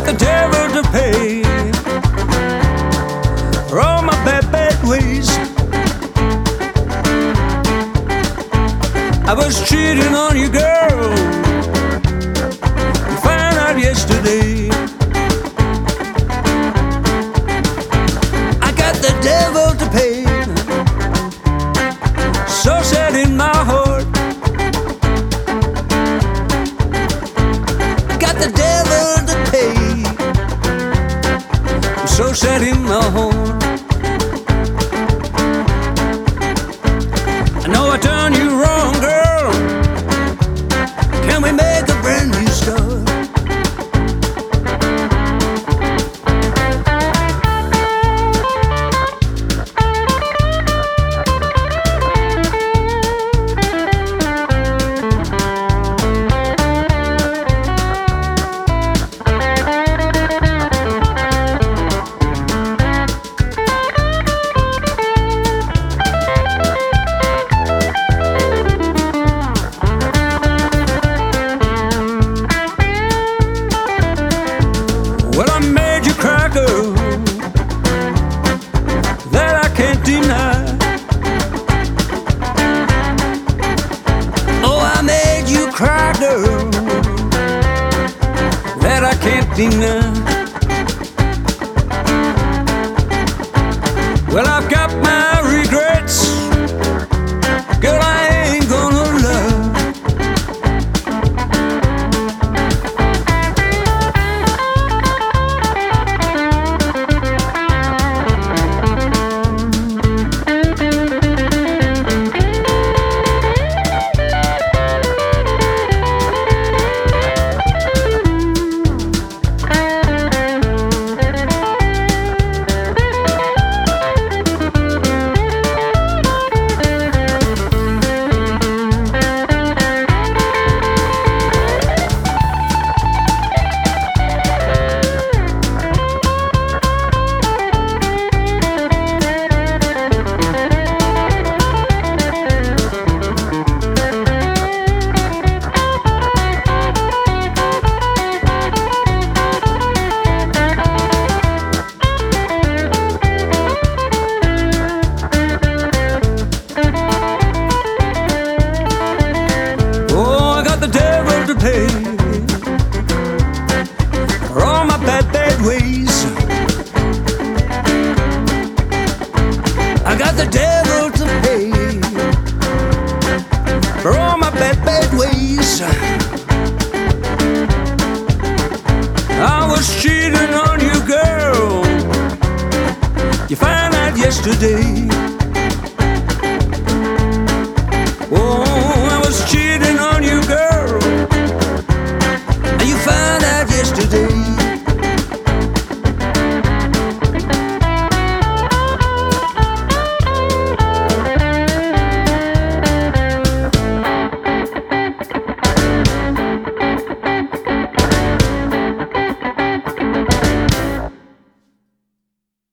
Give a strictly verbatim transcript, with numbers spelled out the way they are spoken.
the devil to pay for all my bad, bad ways. I was cheating on you, girl. You found out yesterday. I got the devil to pay. So sad in my heart. I got the devil to pay. I'm so sad in my heart. I know I done you wrong, girl. Can we make a brand new start? Well, I made you cry, girl, that I can't deny. Oh, I made you cry, girl, that I can't deny. Well, I've got my regrets, girl, I ain't gonna lie. Pay for all my bad, bad ways. I got the devil to pay for all my bad, bad ways. I was cheating on you, girl. You found out yesterday.